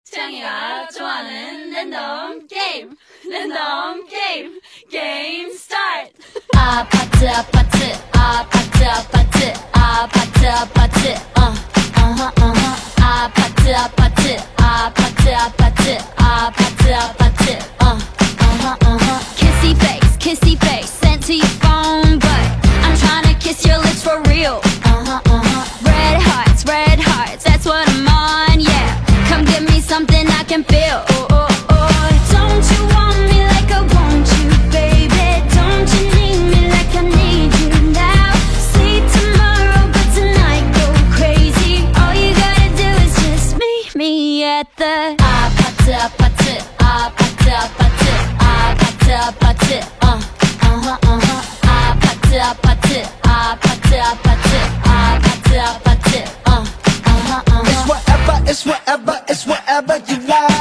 태양이가 좋아하는 랜덤 게임 게임 스타트. 아파트 아파트 아파트 아파트 아파트 아파트 아파트 아파트 아파트 아파트 아파트 아파트 kissy face sent to your phone but I'm trying to kiss your lips for real. Red hearts, that's what I'm on, yeah. Come give me something I can feel. Don't you want me like I want you, baby? Don't you need me like I need you now? See tomorrow, but tonight go crazy. All you gotta do is just meet me at the 아파트 아파트 아파트 아파트 아파트 아파트 아파트 아파트 아파트 아파트 아파트 It's whatever you like.